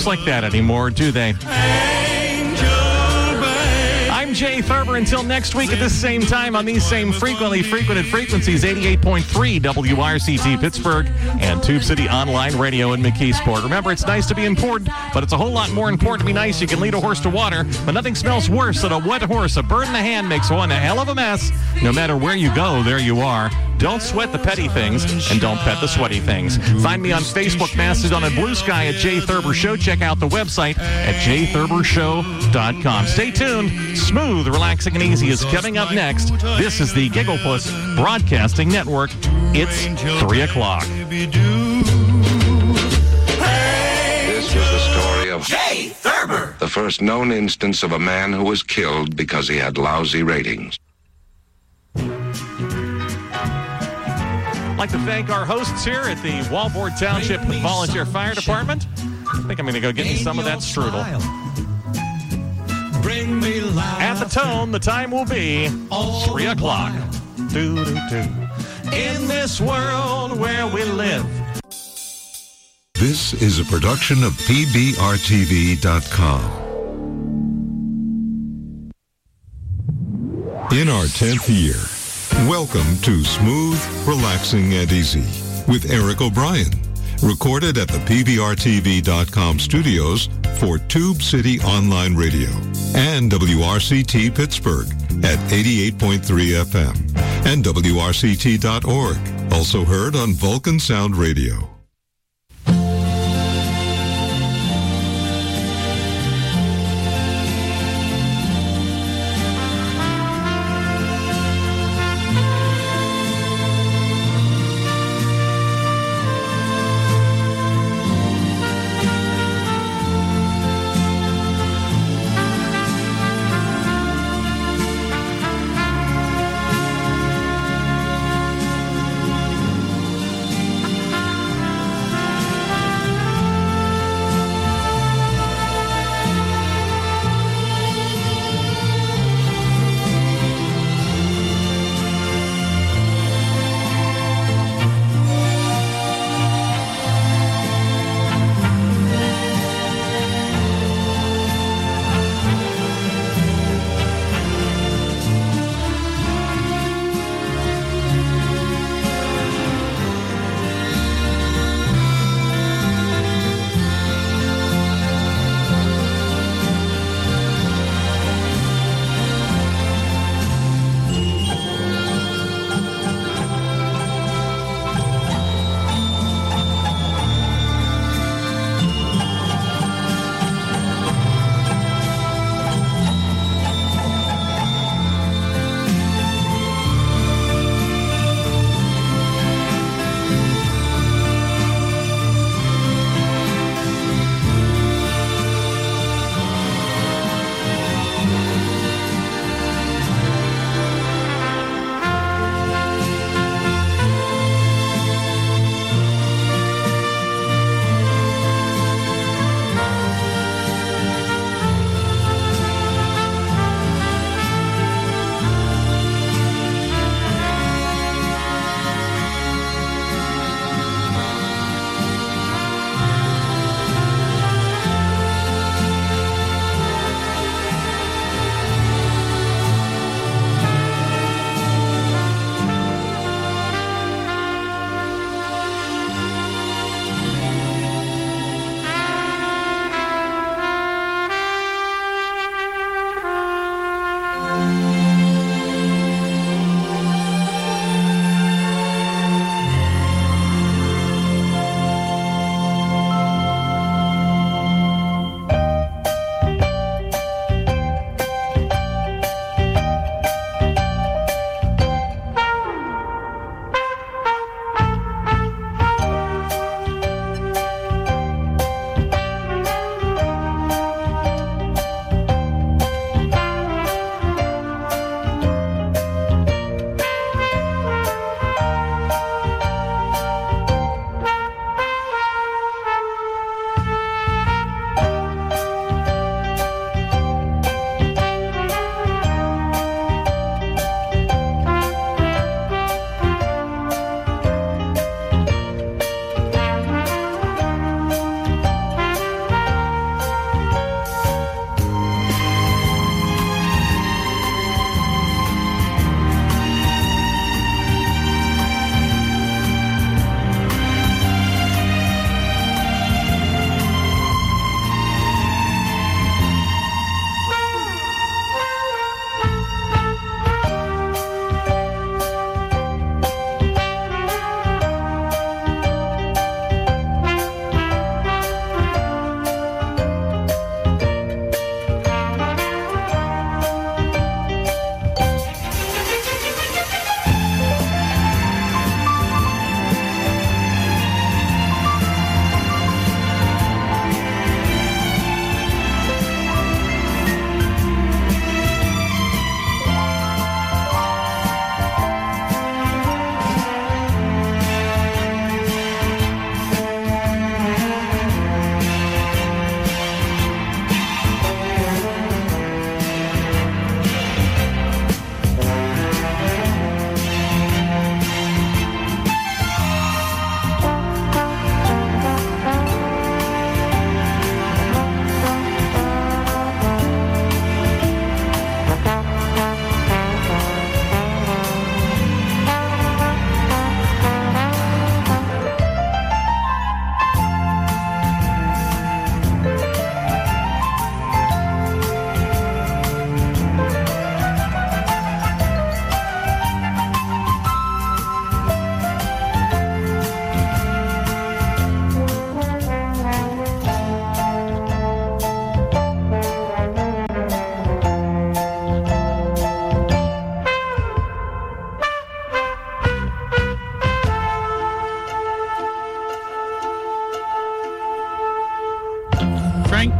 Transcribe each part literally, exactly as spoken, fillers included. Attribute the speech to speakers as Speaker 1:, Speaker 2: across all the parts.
Speaker 1: like that anymore, do they? I'm Jay Thurber. Until next week at this same time on these same frequently frequented frequencies, eighty-eight point three W R C T Pittsburgh and Tube City Online Radio in McKeesport. Remember, it's nice to be important, but it's a whole lot more important to be nice. You can lead a horse to water, but nothing smells worse than a wet horse. A bird in the hand makes one a hell of a mess. No matter where you go, there you are. Don't sweat the petty things, and don't pet the sweaty things. Find me on Facebook, Mastodon, and Blue Sky at Jay Thurber Show. Check out the website at jay thurber show dot com. Stay tuned. Smooth, relaxing, and easy is coming up next. This is the Gigglepuss Broadcasting Network. It's three o'clock.
Speaker 2: This was the story of
Speaker 3: Jay Thurber,
Speaker 2: the first known instance of a man who was killed because he had lousy ratings.
Speaker 1: I'd like to thank our hosts here at the Walport Township Volunteer Fire Department. I think I'm going to go get me some of that strudel.
Speaker 4: Bring me life.
Speaker 1: At the tone, the time will be three o'clock. Doo, doo, doo. In this world where we live.
Speaker 5: This is a production of P B R T V dot com. In our tenth year, welcome to Smooth, Relaxing, and Easy with Eric O'Brien. Recorded at the P B R T V dot com studios for Tube City Online Radio and W R C T Pittsburgh at eighty-eight point three F M and W R C T dot org. Also heard on Vulcan Sound Radio.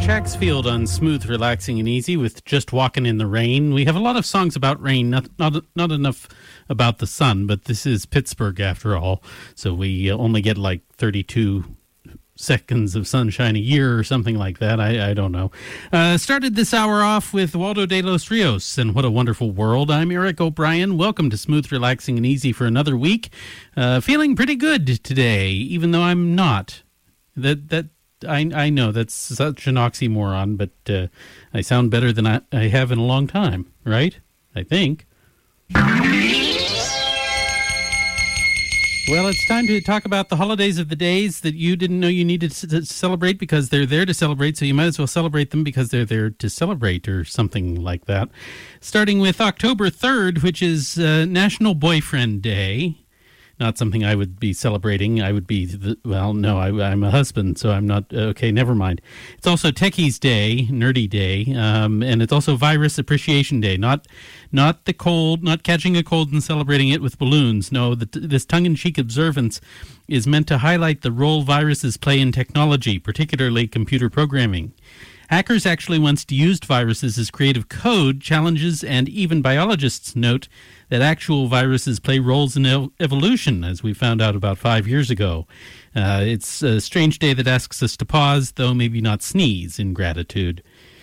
Speaker 3: Shaxfield on Smooth, Relaxing, and Easy with Just Walking in the Rain. We have a lot of songs about rain, not not not enough about the sun, but this is Pittsburgh after all, so we only get like thirty-two seconds of sunshine a year or something like that. I, I don't know. Uh, started this hour off with Waldo de los Rios and What a Wonderful World. I'm Eric O'Brien. Welcome to Smooth, Relaxing, and Easy for another week. Uh, feeling pretty good today, even though I'm not. That that I I know that's such an oxymoron, but uh, I sound better than I, I have in a long time, right? I think. Well, it's time to talk about the holidays of the days that you didn't know you needed to celebrate because they're there to celebrate, so you might as well celebrate them because they're there to celebrate or something like that. Starting with October third, which is uh, National Boyfriend Day. Not something I would be celebrating. I would be, the, well, no, I, I'm a husband, so I'm not, okay, never mind. It's also Techies Day, Nerdy Day, um, and it's also Virus Appreciation Day. Not not the cold, not catching a cold and celebrating it with balloons. No, the, this tongue-in-cheek observance is meant to highlight the role viruses play in technology, particularly computer programming. Hackers actually once used viruses as creative code, challenges, and even biologists note that actual viruses play roles in ev- evolution, as we found out about five years ago. Uh, it's a strange day that asks us to pause, though maybe not sneeze, in gratitude.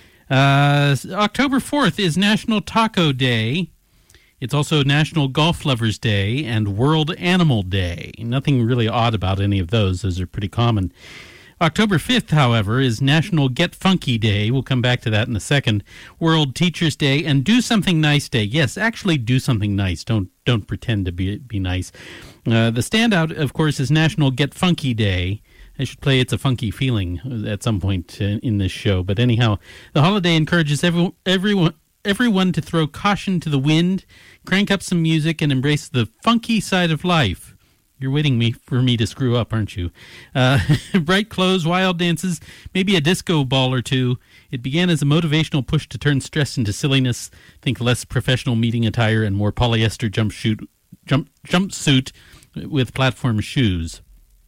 Speaker 3: Uh, October fourth is National Taco Day. It's also National Golf Lovers Day and World Animal Day. Nothing really odd about any of those. Those are pretty common. October fifth, however, is National Get Funky Day. We'll come back to that in a second. World Teachers Day and Do Something Nice Day. Yes, actually do something nice. Don't don't pretend to be be nice. Uh, the standout, of course, is National Get Funky Day. I should play It's a Funky Feeling at some point uh, in this show. But anyhow, the holiday encourages every, everyone, everyone to throw caution to the wind, crank up some music, and embrace the funky side of life. You're waiting me for me to screw up, aren't you? Uh, bright clothes, wild dances, maybe a disco ball or two. It began as a motivational push to turn stress into silliness. Think less professional meeting attire and more polyester jumpsuit, jump, jumpsuit with platform shoes.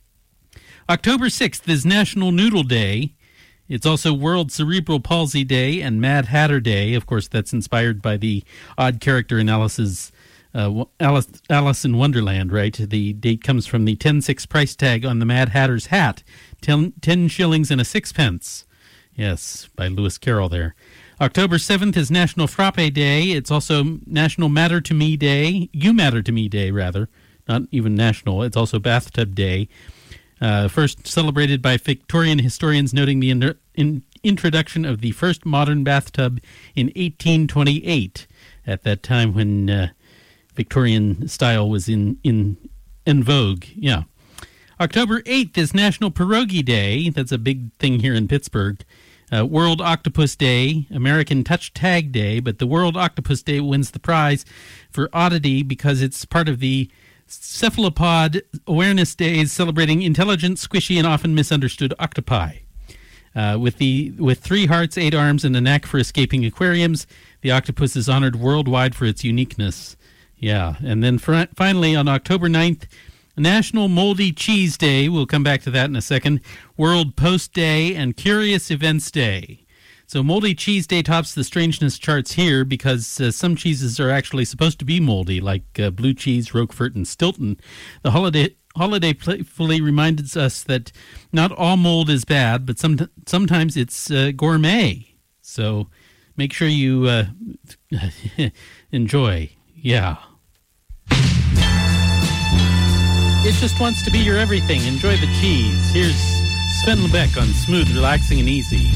Speaker 3: October sixth is National Noodle Day. It's also World Cerebral Palsy Day and Mad Hatter Day. Of course, that's inspired by the odd character analysis Uh, Alice, Alice in Wonderland, right? The date comes from the ten six price tag on the Mad Hatter's hat. ten, ten shillings and a sixpence. Yes, by Lewis Carroll there. October seventh is National Frappe Day. It's also National Matter to Me Day. You Matter to Me Day, rather. Not even national. It's also Bathtub Day. Uh, first celebrated by Victorian historians noting the in- in- introduction of the first modern bathtub in eighteen twenty-eight. At that time when... Uh, Victorian style was in, in in vogue, yeah. October eighth is National Pierogi Day. That's a big thing here in Pittsburgh. Uh, World Octopus Day, American Touch Tag Day, but the World Octopus Day wins the prize for oddity because it's part of the Cephalopod Awareness Days celebrating intelligent, squishy, and often misunderstood octopi. Uh, with the with three hearts, eight arms, and a knack for escaping aquariums, the octopus is honored worldwide for its uniqueness. Yeah, and then fr- finally on October ninth, National Moldy Cheese Day. We'll come back to that in a second. World Post Day and Curious Events Day. So Moldy Cheese Day tops the strangeness charts here because uh, some cheeses are actually supposed to be moldy, like uh, blue cheese, Roquefort, and Stilton. The holiday holiday playfully reminds us that not all mold is bad, but some, sometimes it's uh, gourmet. So make sure you uh, enjoy. Yeah. It just wants to be your everything. Enjoy the cheese. Here's Sven Lebeck on Smooth, Relaxing, and Easy.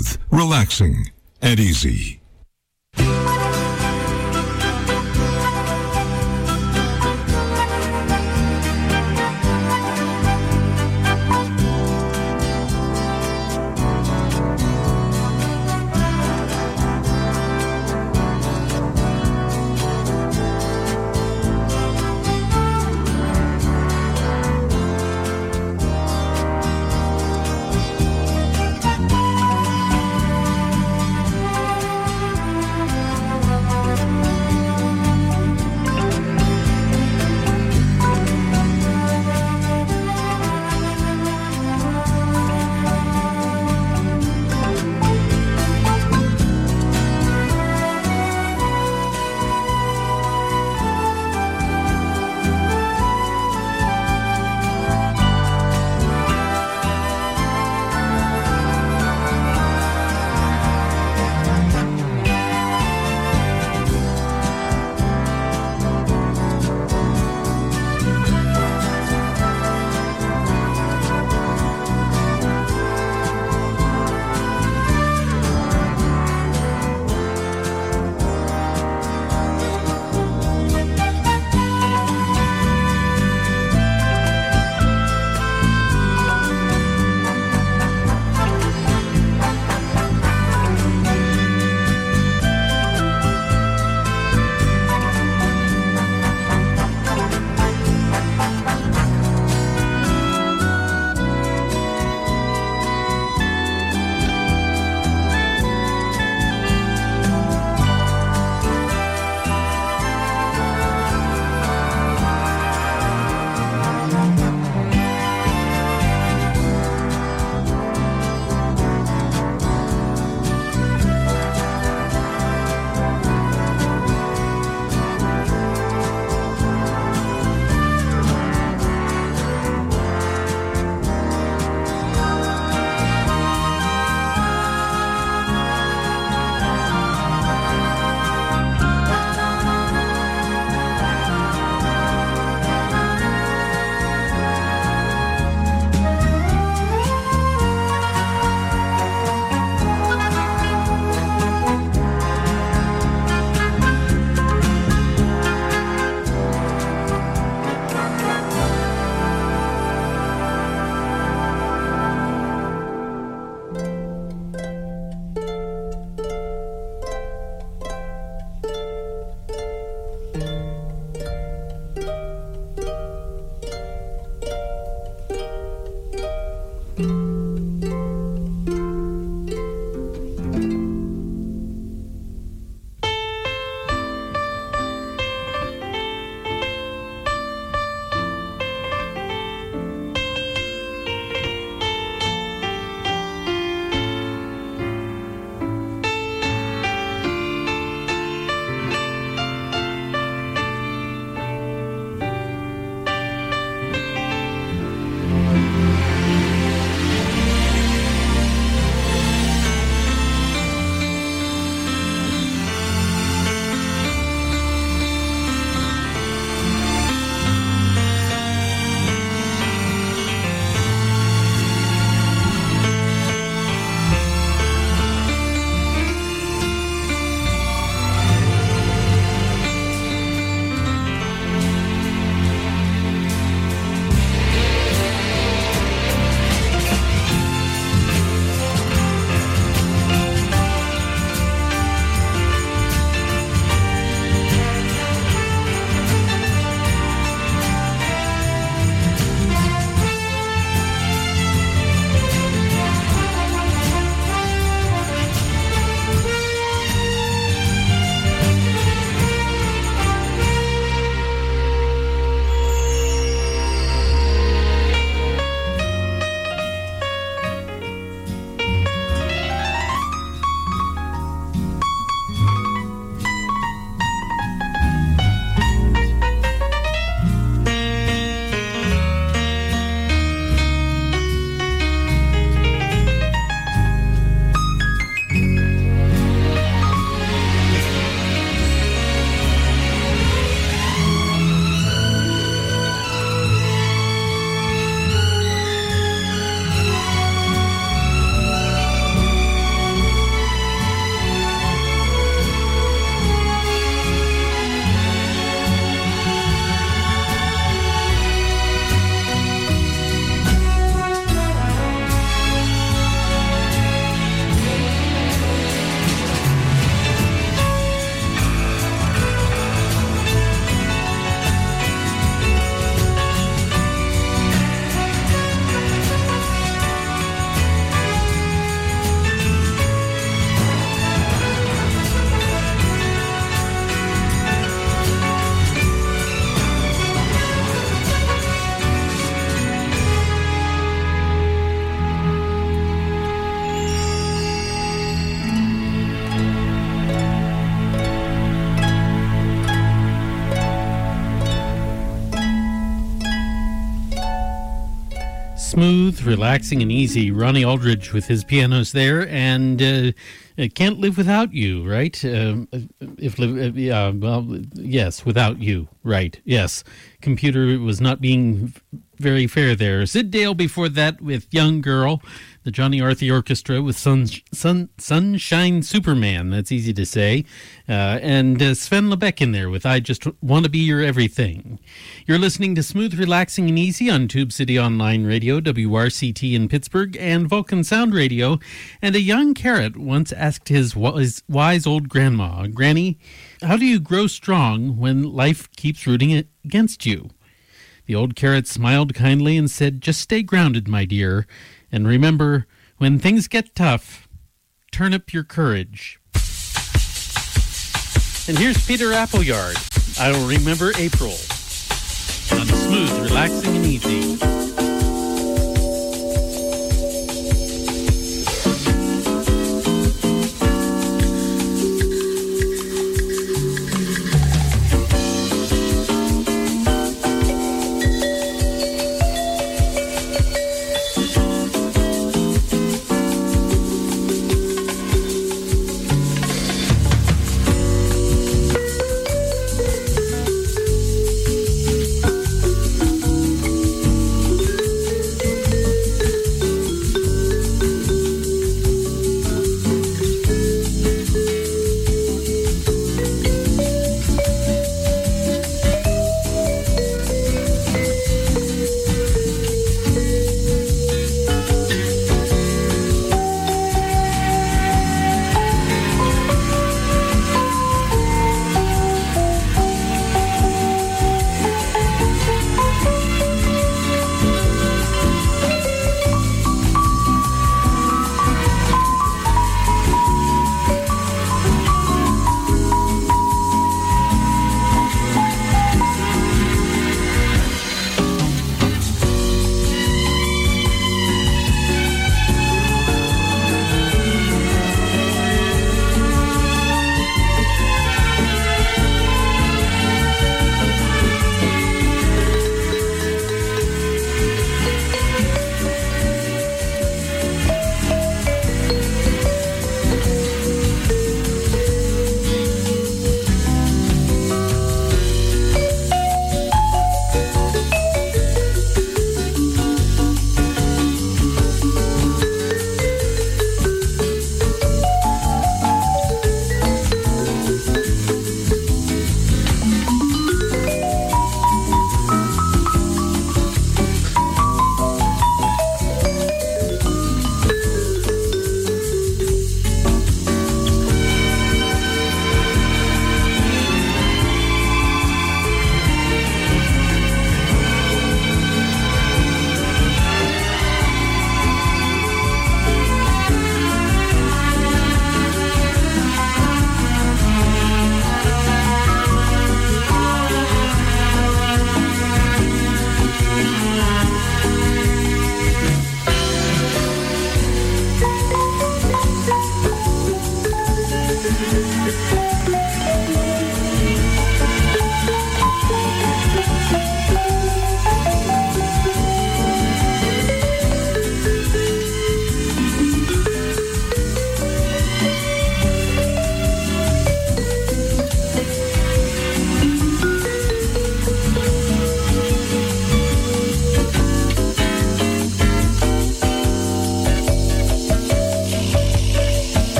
Speaker 5: smooth, relaxing, and easy.
Speaker 3: Smooth, relaxing, and easy. Ronnie Aldridge with his pianos there, and uh, Can't Live Without You, right? Uh, if uh, yeah, well, yes, without you, right? Yes, computer was not being very fair there. Sid Dale before that with Young Girl. The Johnny Arthur Orchestra with Sun, Sun, Sunshine Superman. That's easy to say. Uh, and uh, Sven Lebeck in there with I Just Want to Be Your Everything. You're listening to Smooth, Relaxing, and Easy on Tube City Online Radio, W R C T in Pittsburgh, and Vulcan Sound Radio. And a young carrot once asked his wise, wise old grandma, Granny, how do you grow strong when life keeps rooting against you? The old carrot smiled kindly and said, just stay grounded, my dear. And remember, when things get tough, turn up your courage. And here's Peter Appleyard. I'll remember April. On Smooth, Relaxing, and Easy.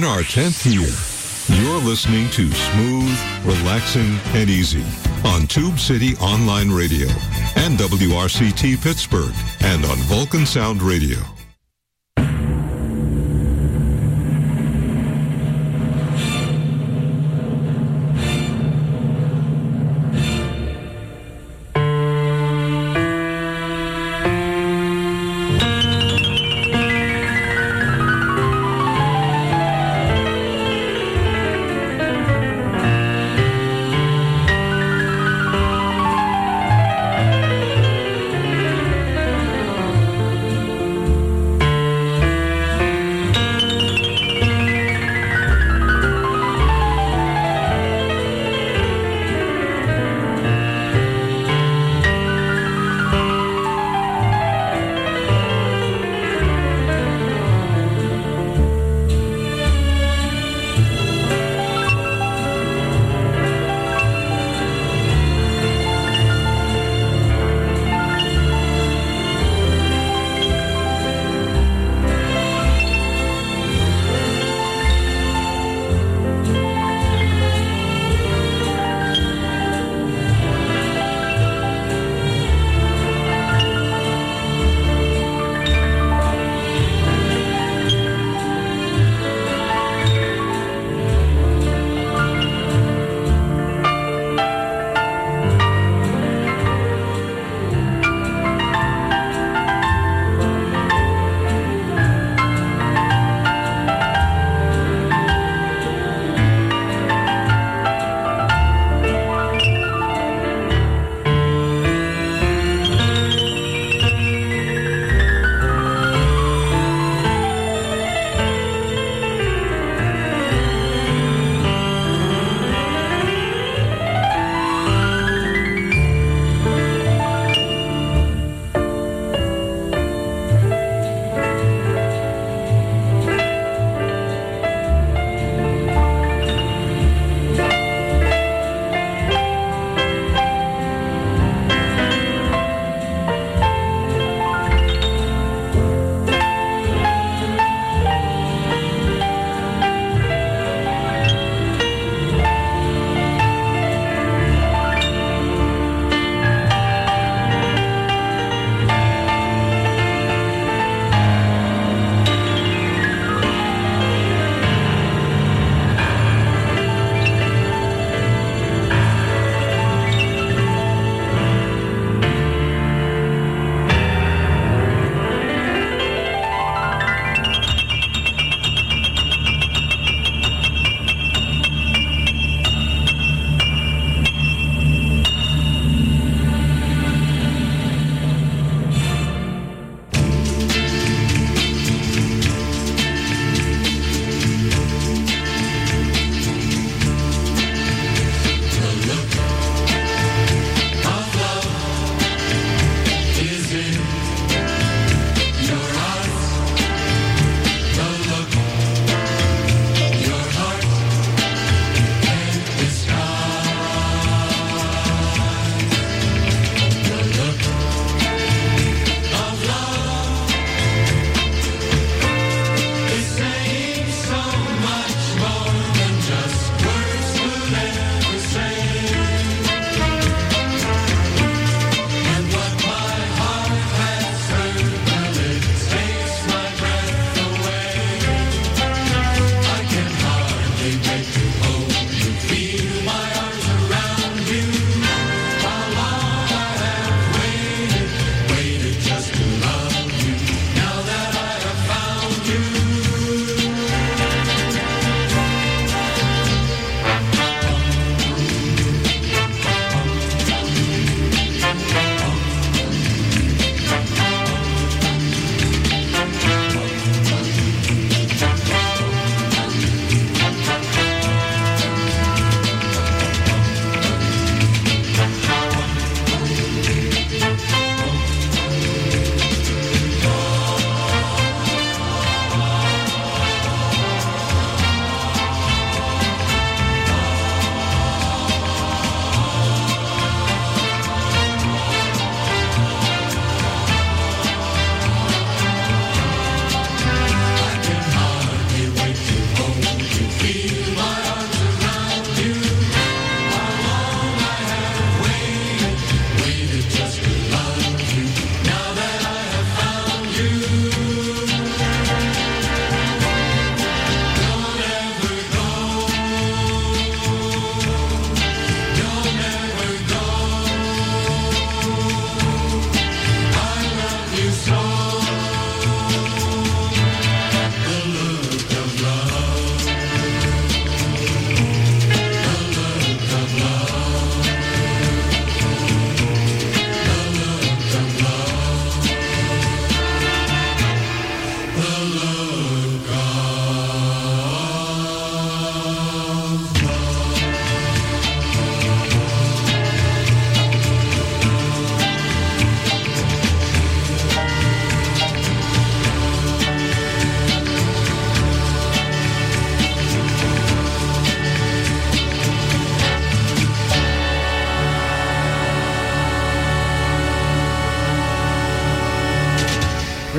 Speaker 5: In our tenth year, you're listening to Smooth, Relaxing, and Easy on Tube City Online Radio and W R C T Pittsburgh and on Vulcan Sound Radio.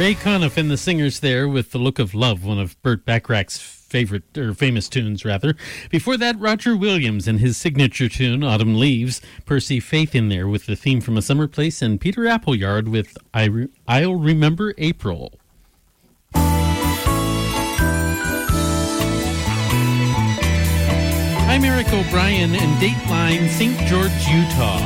Speaker 3: Ray Conniff and the Singers there with The Look of Love, one of Burt Bacharach's favorite, or famous tunes, rather. Before that, Roger Williams and his signature tune, Autumn Leaves, Percy Faith in there with the theme from A Summer Place, and Peter Appleyard with I Re- I'll Remember April. I'm Eric O'Brien in Dateline, Saint George, Utah.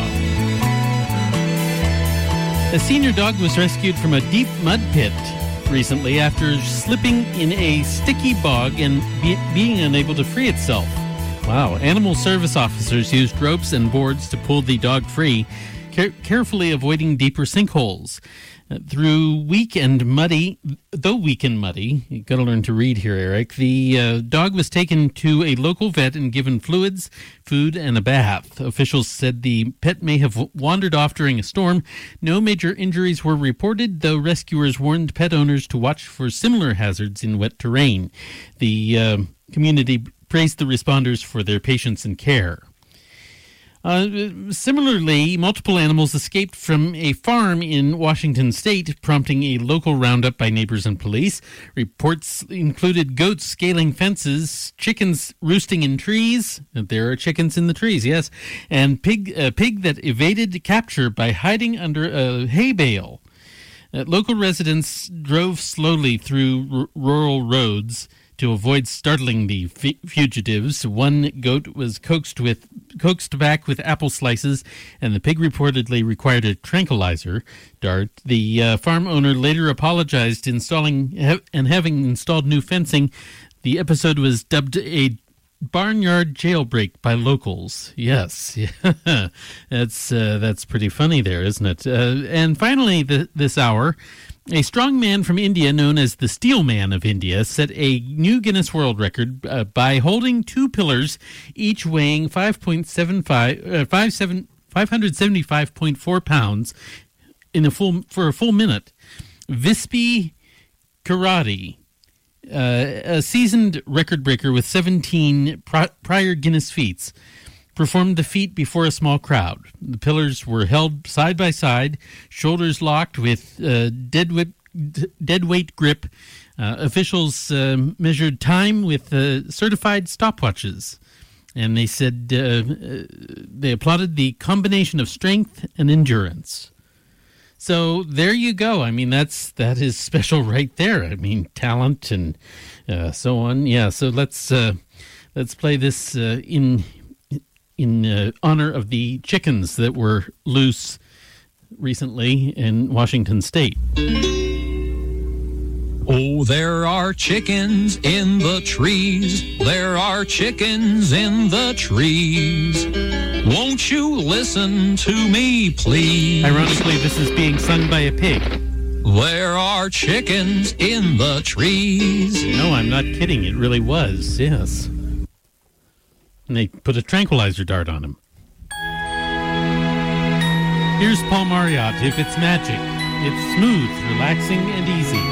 Speaker 3: A senior dog was rescued from a deep mud pit recently after slipping in a sticky bog and be- being unable to free itself. Wow. Animal service officers used ropes and boards to pull the dog free, care- carefully avoiding deeper sinkholes. Uh, through weak and muddy, though weak and muddy, you got to learn to read here, Eric, the uh, dog was taken to a local vet and given fluids, food, and a bath. Officials said the pet may have wandered off during a storm. No major injuries were reported, though rescuers warned pet owners to watch for similar hazards in wet terrain. The uh, community praised the responders for their patience and care. Uh, similarly, multiple animals escaped from a farm in Washington state, prompting a local roundup by neighbors and police. Reports included goats scaling fences, chickens roosting in trees. There are chickens in the trees, yes. And pig, a pig that evaded capture by hiding under a hay bale. Uh, local residents drove slowly through r- rural roads to avoid startling the f- fugitives. One goat was coaxed with coaxed back with apple slices, and the pig reportedly required a tranquilizer dart. The uh, farm owner later apologized, installing ha- and having installed new fencing. The episode was dubbed a barnyard jailbreak by locals. Yes, yeah. that's uh, that's pretty funny there, isn't it? Uh, and finally, the, this hour, a strong man from India known as the Steel Man of India set a new Guinness World Record uh, by holding two pillars, each weighing five point seven five, uh, five hundred seventy-five point four pounds, in a full for a full minute. Vispi Karate, uh, a seasoned record breaker with seventeen pri- prior Guinness feats, performed the feat before a small crowd. The pillars were held side by side, shoulders locked with uh, dead, whip, d- dead weight grip. Uh, officials uh, measured time with uh, certified stopwatches, and they said uh, they applauded the combination of strength and endurance. So there you go. I mean, that's that is special right there. I mean, talent and uh, so on. Yeah. So let's uh, let's play this uh, in. in uh, honor of the chickens that were loose recently in Washington state.
Speaker 4: Oh, there are chickens in the trees. There are chickens in the trees. Won't you listen to me, please?
Speaker 3: Ironically, this is being sung by a pig.
Speaker 4: There are chickens in the trees.
Speaker 3: No, I'm not kidding. It really was, yes. And they put a tranquilizer dart on him. Here's Paul Marriott, If It's Magic. It's smooth, relaxing, and easy.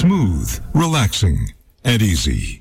Speaker 5: Smooth, relaxing, and easy.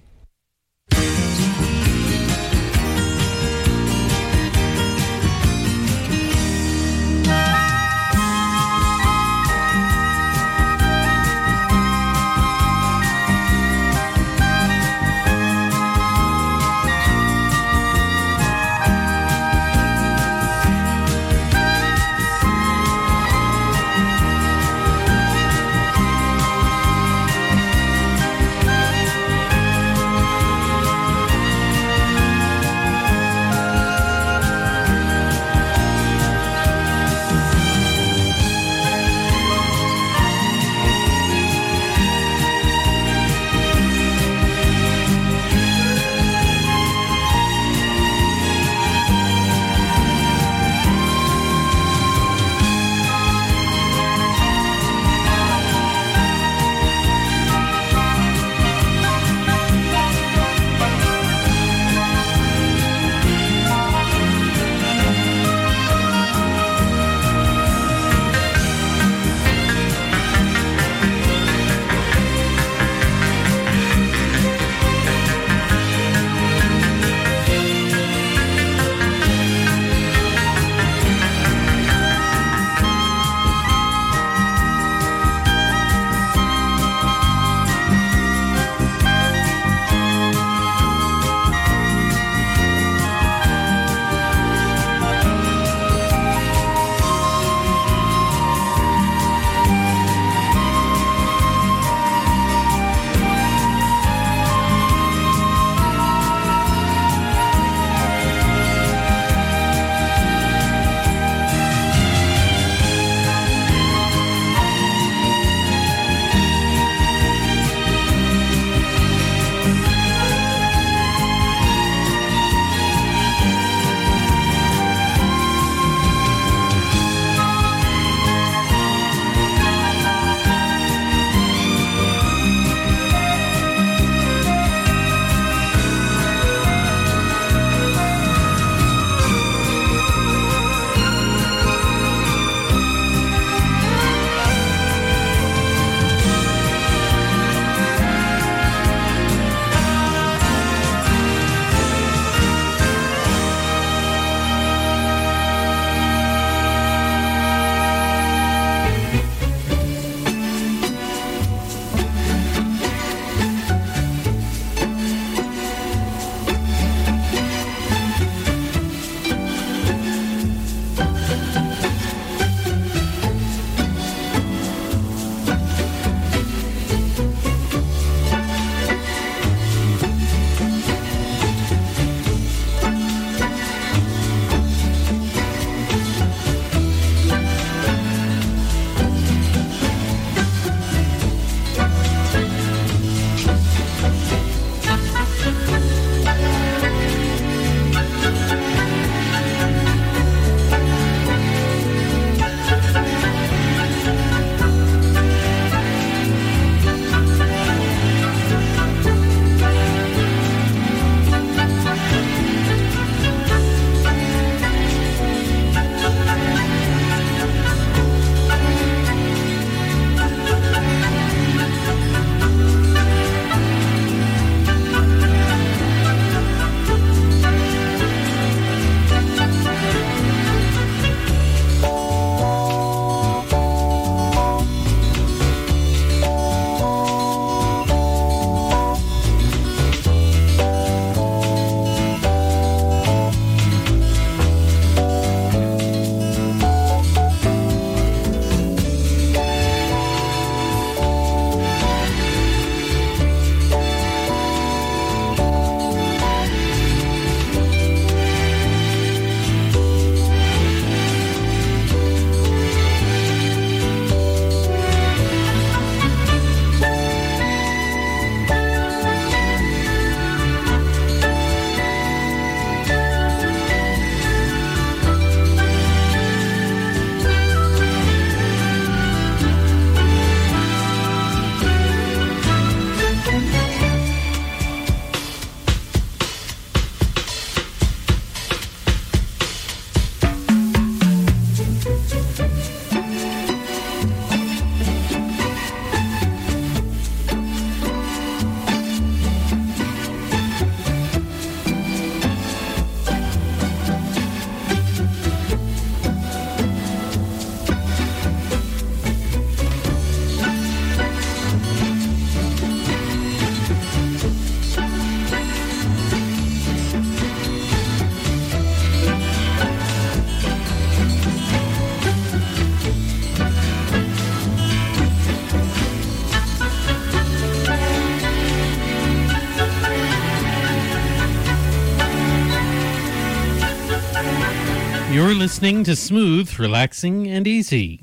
Speaker 3: You're listening to Smooth, Relaxing, and Easy.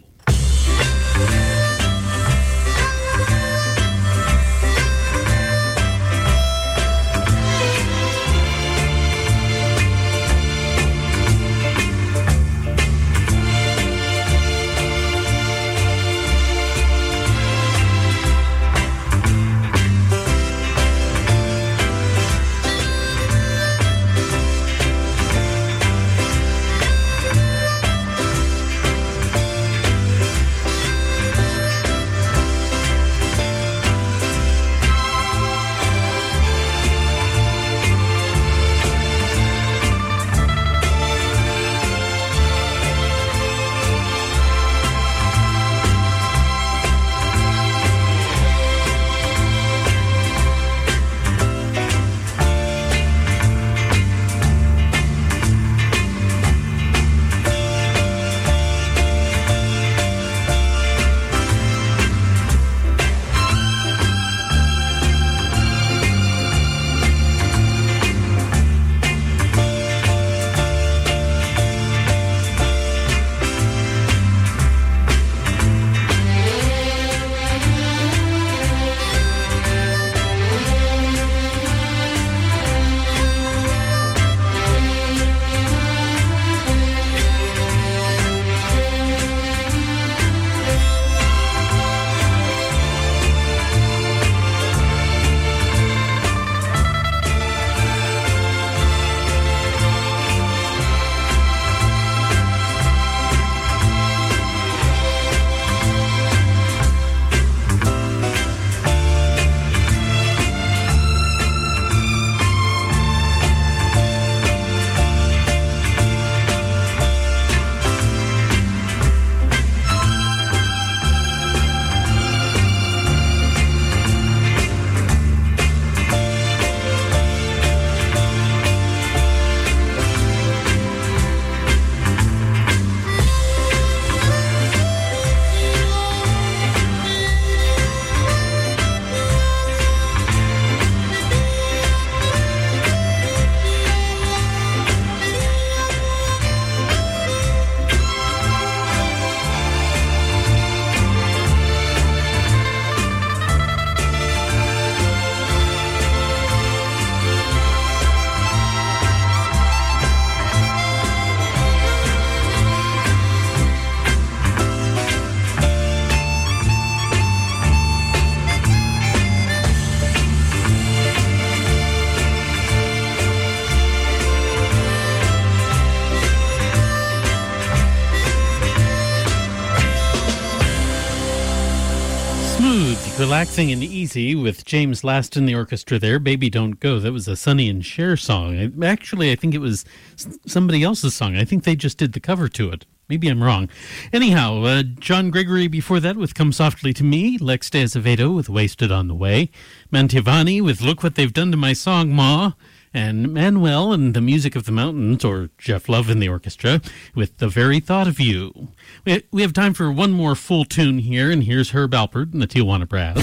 Speaker 3: Relaxing and Easy with James Last in the orchestra there. Baby Don't Go. That was a Sonny and Cher song. Actually, I think it was somebody else's song. I think they just did the cover to it. Maybe I'm wrong. Anyhow, uh, John Gregory before that with Come Softly to Me. Lex de Azevedo with Wasted on the Way. Mantovani with Look What They've Done to My Song, Ma. And Manuel and the Music of the Mountains, or Jeff Love in the orchestra, with The Very Thought of You. We, we have time for one more full tune here, and here's Herb Alpert and the Tijuana Brass.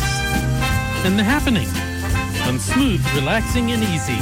Speaker 3: And The Happening on Smooth, Relaxing, and Easy.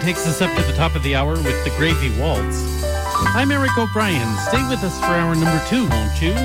Speaker 3: takes us up to the top of the hour with the Gravy Waltz. I'm Eric O'Brien. Stay with us for hour number two, won't you?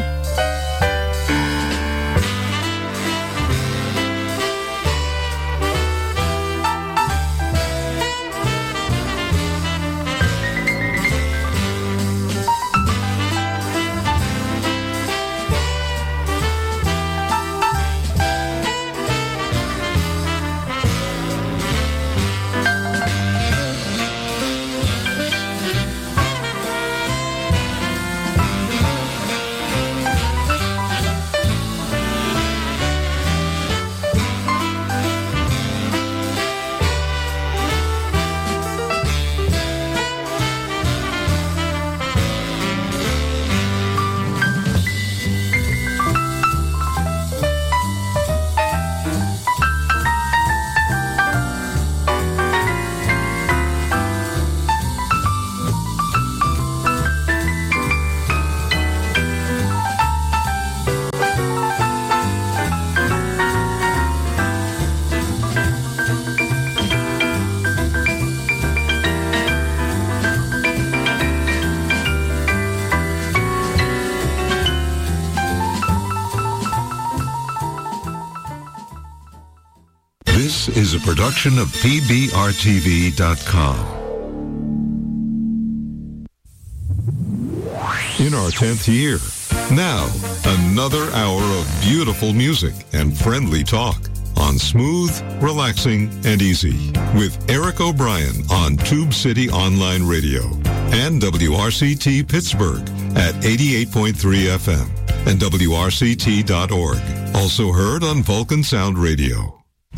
Speaker 5: This is a production of P B R T V dot com. In our tenth year, now another hour of beautiful music and friendly talk on Smooth, Relaxing, and Easy with Eric O'Brien on Tube City Online Radio and W R C T Pittsburgh at eighty-eight point three F M and W R C T dot org. Also heard on Vulcan Sound Radio.